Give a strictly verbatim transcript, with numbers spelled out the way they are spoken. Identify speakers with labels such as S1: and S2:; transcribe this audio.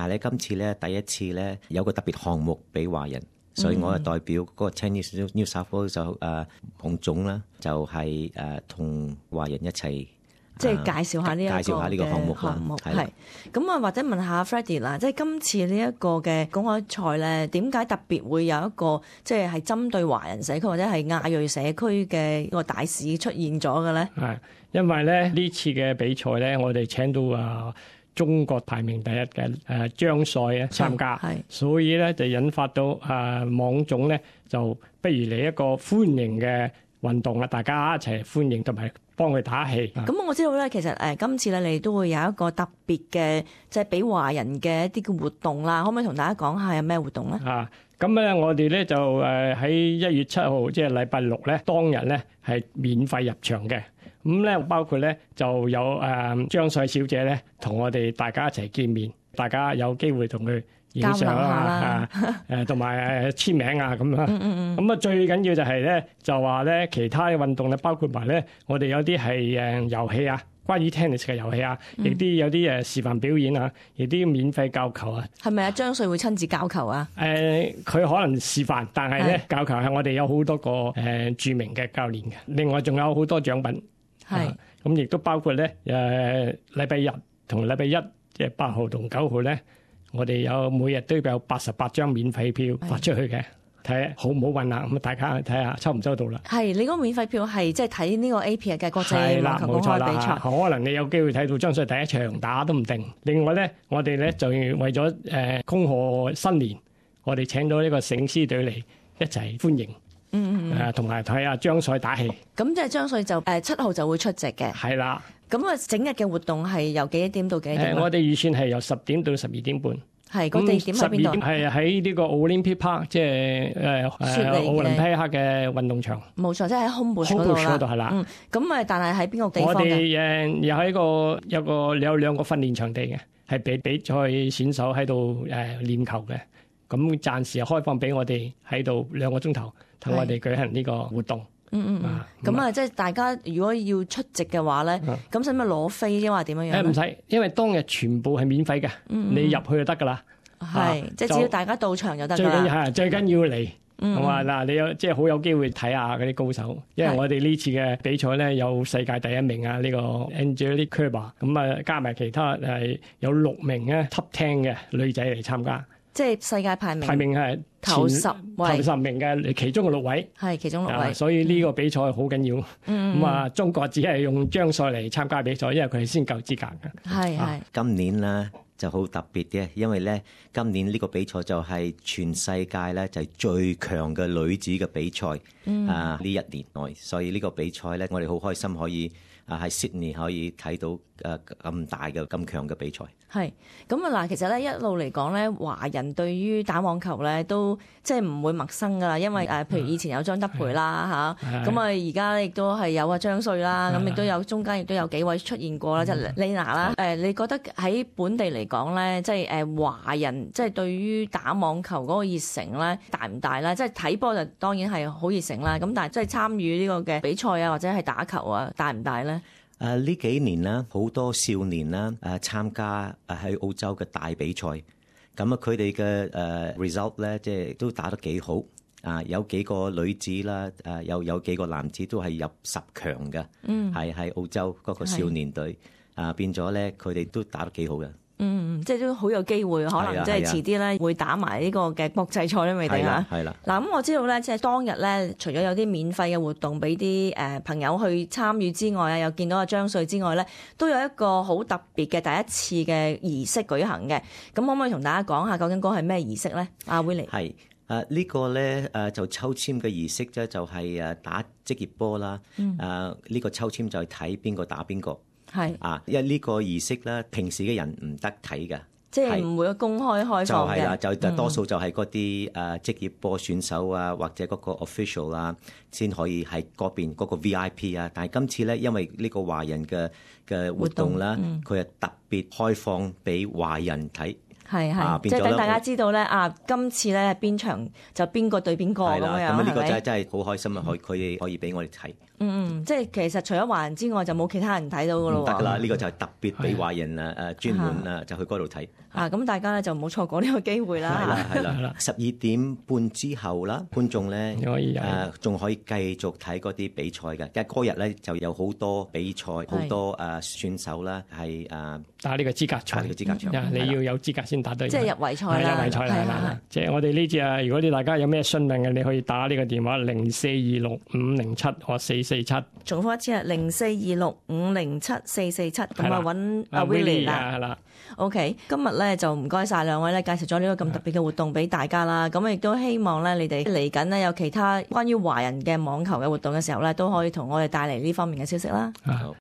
S1: 係咧今次咧第一次咧有個特別項目俾華人。所以我係代表嗰個 Ten Years New South Wales 就誒洪總啦，就係誒同華人一齊，
S2: 即係介紹下呢一個
S1: 介紹下呢個項目啦。
S2: 係咁啊，或者問下 Freddie 啦，即係今次呢一個嘅公開賽咧，點解特別會有一個即係係針對華人社區或者係亞裔社區嘅一個大使出現咗嘅咧？
S3: 係因為咧呢次嘅比賽咧，我哋請到啊中國排名第一嘅誒張帥咧參加，所以咧就引發到誒網總咧就不如嚟一個歡迎嘅運動啦，大家一齊歡迎同埋幫佢打氣。
S2: 咁我知道咧，其實誒今次咧你都會有一個特別嘅即係俾華人嘅一啲嘅活動啦，可唔可以同大家講下有咩活動咧？
S3: 啊，咁咧我哋咧就誒喺一月七號即係禮拜六咧當日咧係免費入場嘅。咁咧包括咧就有誒張帥小姐咧同我哋大家一齊見面，大家有機會同佢影相啦，誒同埋誒簽名啊咁樣。咁啊最緊要就係咧就話咧其他嘅運動咧包括埋咧我哋有啲係誒遊戲啊，關於 tennis 嘅遊戲啊，亦啲有啲誒示範表演啊，亦啲免費教球啊。
S2: 係咪啊？張帥會親自教球啊？
S3: 誒佢可能示範，但係咧教球係我哋有好多個誒著名嘅教練嘅，另外仲有好多獎品。係，咁亦都包括咧，誒禮拜日同禮拜一，即係八號同九號咧，我哋有每日都有八十八張免費票發出去嘅，睇下好唔好運啊！咁大家睇下抽唔抽到啦。係，你嗰個免費票係即係睇呢個 A P 嘅國際網球公開比賽，可能你有機會睇到張帥第一場打都唔定。另外咧，我哋咧就為咗誒恭賀新年，我哋請咗呢個醒獅隊嚟一齊歡迎。嗯嗯誒，同埋睇下張帥打氣。咁即係張帥就誒七號就會出席嘅。係啦。咁啊，整日嘅活動係由幾點到幾點？誒，我哋預算係由十點到十二點半。係，個地點喺邊度？係喺呢個 Olympic Park，即係誒誒奧林匹克嘅運動場。冇錯，即係喺 Homebush 嗰度啦。Homebush 嗰度係啦。嗯。咁啊，但係喺邊個地方嘅？我哋誒又喺個有個有兩個訓練場地嘅，係俾比賽選手喺度誒練球嘅。咁暫時係開放俾我哋喺度兩個鐘頭，同我哋舉行呢個活動。嗯嗯。咁啊，即係大家如果要出席嘅話咧，咁使唔使攞飛，抑或點樣樣？誒唔使，因為當日全部係免費嘅，你入去就得噶啦。係，即係只要大家到場就得㗎啦。最緊要係最緊要嚟，係嘛嗱？你有即係好有機會睇下嗰啲高手，因為我哋呢次嘅比賽咧有世界第一名啊，呢個 Angelique Kerber，咁啊加埋其他係有六名咧 Top Ten 嘅女仔嚟參加。即係世界排名排名係頭十位，頭十名嘅其中嘅六位，係其中六位。所以呢個比賽好緊要。咁啊，中國只係用張帥嚟參加比賽，因為佢係先夠資格嘅。係係。今年咧就好特別嘅，因為咧今年呢個比賽就係全世界咧就係最強嘅女子嘅比賽。啊，呢一年內，所以呢個比賽咧，我哋好開心可以啊喺 Sydney 可以睇到誒咁大嘅咁強嘅比賽。係咁啊嗱，其實咧一路嚟講咧，華人對於打網球咧都即係唔會陌生噶啦，因為誒，譬如以前有張德培啦嚇，咁啊而家亦都係有啊張帥啦，咁亦都有中間亦都有幾位出現過啦，即係 Lena 啦。誒，你覺得喺本地嚟講咧，即係誒華人即係對於打網球嗰個熱誠咧大唔大咧？即係睇波就當然係好熱誠啦，咁但係即係參與呢個嘅比賽啊，或者係打球啊，大唔大咧？誒、uh, 呢幾年啦，好多少年啦誒參加誒喺澳洲嘅大比賽，咁啊佢哋嘅誒 result 咧，即係都打得幾好啊！有幾個女子啦，誒有有幾個男子都係入十強嘅，嗯，係喺澳洲嗰個少年隊啊，變咗咧佢哋都打得幾好嘅。嗯，即係都好有機會，可能即係遲啲咧會打埋呢個嘅國際賽都未定啊。係啦，嗱咁我知道咧，即係當日咧，除咗有啲免費嘅活動俾啲誒朋友去參與之外啊，又見到阿張帥之外咧，都有一個好特別嘅第一次嘅儀式舉行嘅。咁可唔可以同大家講下究竟嗰係咩儀式咧？阿 Willie 係誒呢個咧誒就抽籤嘅儀式啫，就係誒打職業波啦。嗯。誒呢個抽籤就係睇邊個打邊個。係啊，因為呢個儀式咧，平時嘅人唔得睇嘅，即係唔會公開開放嘅。就係啦，就多數就係嗰啲誒職業波選手啊，或者嗰個 official 啊，先可以喺嗰邊嗰個 V I P 啊。但係今次咧，因為呢個華人嘅嘅活動啦，佢係、嗯、特別開放俾華人睇。係係，啊、即係等大家知道咧啊！今次咧邊場就邊個對邊個咁樣，咁啊呢個真係真係好開心啊！可佢可以俾我哋睇。嗯嗯，即係其實除咗華人之外，就冇其他人睇到噶咯喎。唔得噶啦，呢、呢個就係特別俾華人啊誒專門啊就去嗰度睇。
S2: 啊，咁大家咧就唔好錯過呢個機會
S1: 係
S2: 啦。
S1: 啦係啦，十二點半之後啦，觀眾咧
S3: 可以
S1: 誒仲可以繼續睇嗰啲比賽嘅，因為嗰日咧就有好多比賽，好多誒選手啦係誒
S3: 打呢個資格
S1: 打
S3: 賽
S1: 呢個資格賽，
S3: 啊你要有資格先打得入。
S2: 即係入圍賽
S3: 係
S2: 啦，
S3: 入圍賽啦，
S2: 係
S3: 係啦
S2: 啦。
S3: 即係我哋呢次啊，如果你大家有咩詢問嘅，你可以打呢個電話零四二六五零七或四四七。
S2: 重複一次係零四二六五零七四四七，咁
S3: 係啦
S2: 啊揾阿
S3: 啊
S2: Willie 啦。
S3: 啊係啦。
S2: OK，今日咧就唔該晒兩位咧，介紹咗呢個咁特別嘅活動俾大家啦。咁亦都希望咧，你哋嚟緊呢有其他關於華人嘅網球嘅活動嘅時候咧，都可以同我哋帶嚟呢方面嘅消息啦。
S3: 啊